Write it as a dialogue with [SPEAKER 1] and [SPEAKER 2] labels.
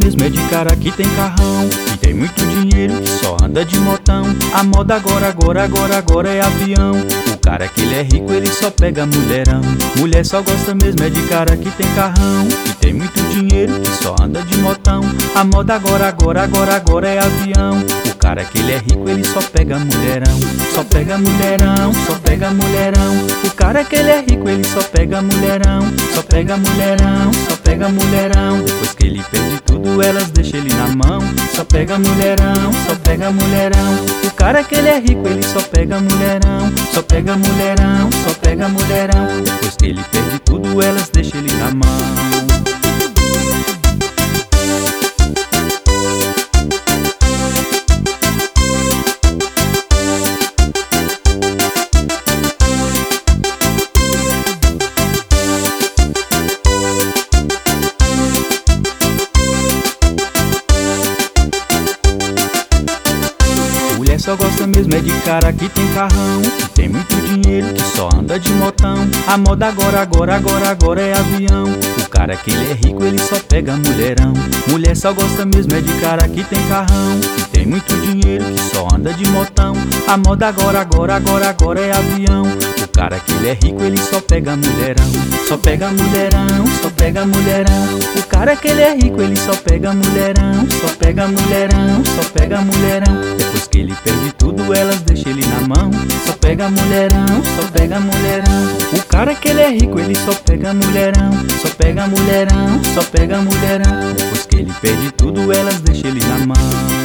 [SPEAKER 1] mesmo é de cara que tem carrão e tem muito dinheiro, que só anda de motão. A moda agora é avião. O cara que ele é rico, ele só pega mulherão. Mulher só gosta mesmo é de cara que tem carrão e tem muito dinheiro, que só anda de motão. A moda agora é avião. O cara que ele é rico, ele só pega mulherão. Só pega mulherão, só pega mulherão. O cara que ele é rico, ele só pega mulherão. Só pega mulherão, só pega mulherão. Depois que ele perde tudo, elas deixam ele na mão. Só pega mulherão, só pega mulherão. O cara que ele é rico, ele só pega mulherão. Só pega mulherão, só pega mulherão. Depois que ele perde tudo, elas deixam ele na mão. Mulher só gosta mesmo é de cara que tem carrão, que tem muito dinheiro, que só anda de motão. A moda agora é avião. O cara que ele é rico, ele só pega mulherão. Mulher só gosta mesmo é de cara que tem carrão, que tem muito dinheiro, que só anda de motão. A moda agora é avião. O cara que ele é rico, ele só pega mulherão. Só pega mulherão, só pega mulherão. O cara que ele é rico, ele só pega mulherão. Só pega mulherão, só pega mulherão. Depois que ele perde tudo, elas deixam ele na mão. Só pega mulherão, só pega mulherão. O cara que ele é rico, ele só pega mulherão. Só pega mulherão, só pega mulherão. Depois que ele perde tudo, elas deixam ele na mão.